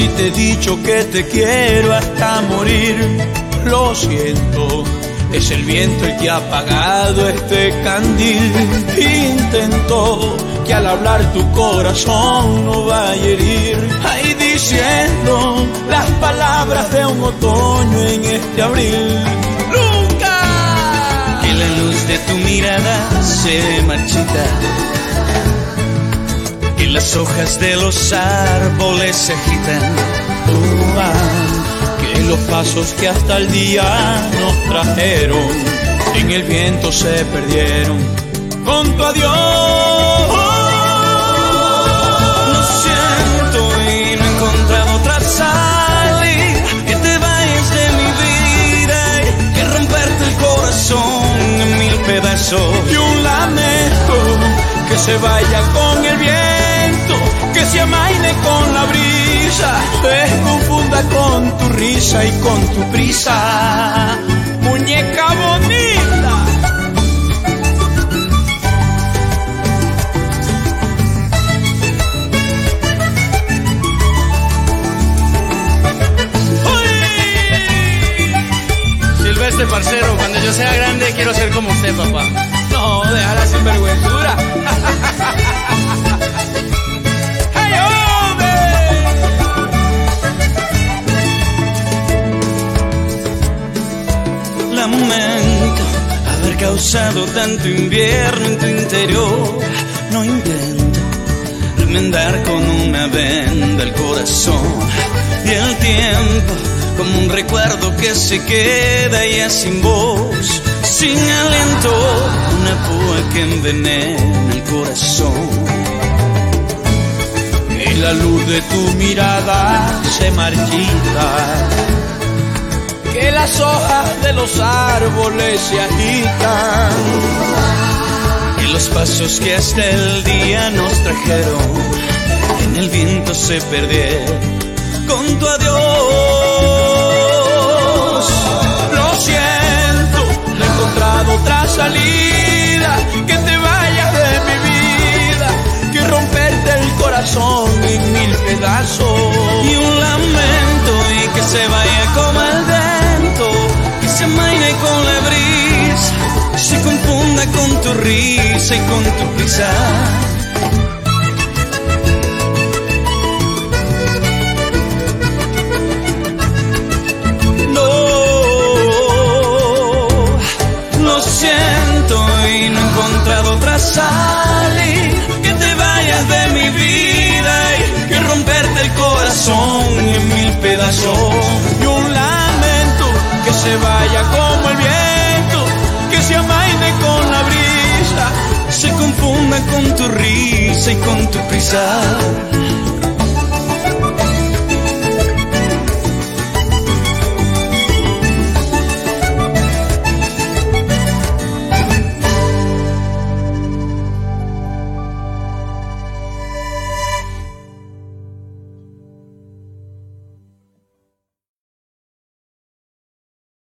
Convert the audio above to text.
si te he dicho que te quiero hasta morir. Lo siento, es el viento el que ha apagado este candil. Intento que al hablar tu corazón no vaya a herir. Ahí diciendo las palabras de un otoño en este abril. ¡Nunca! Que la luz de tu mirada se marchita, que las hojas de los árboles se agitan. Que los pasos que hasta el día nos trajeron en el viento se perdieron con tu adiós. Lo siento y no he encontrado otra salida, que te vayas de mi vida y que romperte el corazón en mil pedazos. Y un lamento que se vaya con el viento, que se amaine con la brisa, se confunda con tu risa y con tu prisa, muñeca bonita. Silvestre, parcero, cuando yo sea grande quiero ser como usted, papá. No, deja la sinvergüenzura. ¡Hey, hombre! Lamento haber causado tanto invierno en tu interior. No intento remendar con una venda el corazón y el tiempo, como un recuerdo que se queda ya sin voz, sin aliento, una púa que envenena el corazón. Y la luz de tu mirada se marchita, que las hojas de los árboles se agitan, y los pasos que hasta el día nos trajeron en el viento se perdieron con tu adiós. Lo siento, no he encontrado otra salida, que te vayas de mi vida, que romperte el corazón en mil pedazos. Y un lamento y que se vaya como el viento, que se amaine con la brisa, se confunda con tu risa y con tu prisa. Y no he encontrado otra salida, que te vayas de mi vida y que romperte el corazón en mil pedazos. Y un lamento que se vaya como el viento, que se amaine con la brisa, se confunda con tu risa y con tu prisa.